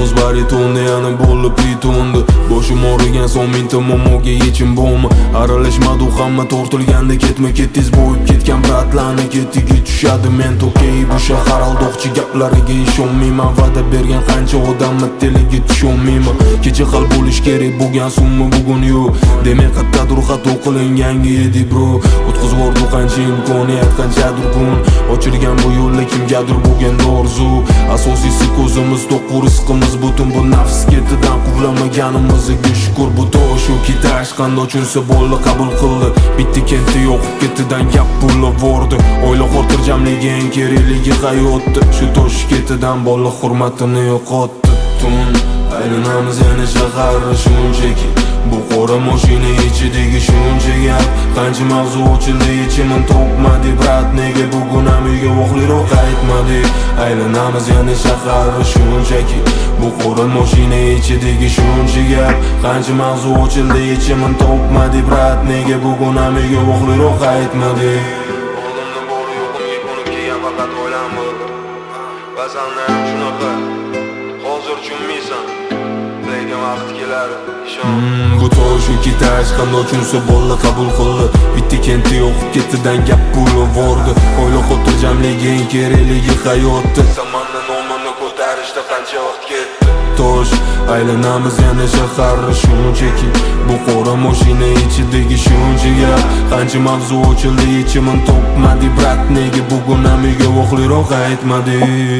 Ovoz baritonda yana bo'lib ritondi. Boshim og'rigan son mingta muammoga yechim bormi? Aralashmadi hamma tortilganda ketma ket tez bo'yib ketgan bratlarni ketiga tushadi. Men tokey bu shahar aldoqchi gaplariga ishonmayman. Va'da bergan qancha odamni tiliga tushunmayman. Kecha hal bo'lish kerak bo'lgan summa bugun yo'q. Demak qattadur xato qilingan edi bro. O'tkazib yubordi qancha imkoniyat, qanchadir kun. Ochilgan bu yo'lda kimgadir bo'lgan orzu. Asosiysi ko'zimiz to'q, rizqimiz butun. Bu nafs ketidan quvlamaganimizga shukr. Bu tosh yoki tash qanday uchunsa bo'ldi qabul qildi. Bitti kenti yo'q, ketidan gap puli vordi. Oila xotirjamligi eng kerakligi hayotda. Shu tosh ketidan bola hurmatini yo'qotdi. Tun aylanamiz yana shaharni shunchaki. Bu qora mashina ichidagi shuncha gap. Qancha mavzu ochildi yechimin topmadi brat. Nega bugun ham uyga voqliroq aytmadi? Aylanamiz yana shaharni shunchaki. Bu qora mashina ichidagi shuncha gap. Qancha mavzu ochildi yechimin topmadi brat. Nega bugun ham uyga voqliroq aytmadi? Oldimda bor yo'qimga ko'nib kelgan faqat o'ylam bo'ldi. Ba'zan ham shunaqa. Hozir tushunmaysan. Lekin vaqt kelar, ishon. Bu tosh yoki tash qanday uchunsa bo'ldi qabul qildi. Bitti kenti yo'q, ketidan gap puli vordi. Oila xotirjamligi eng kerakligi hayotda. Zamonning nomini ko'tarishda qancha vaqt ketdi. Tosh aylanamiz yana shaharni shunchaki. Bu qora mashina ichidagi shuncha gap. Qancha mavzu ochildi yechimin topmadi brat. Nega bugun ham uyga voqliroq aytmadi?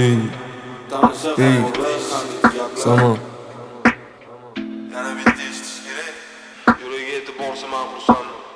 Ey Samon, Yana bitta eshitish kerak. Yuragiga yetib borsa men xursandman.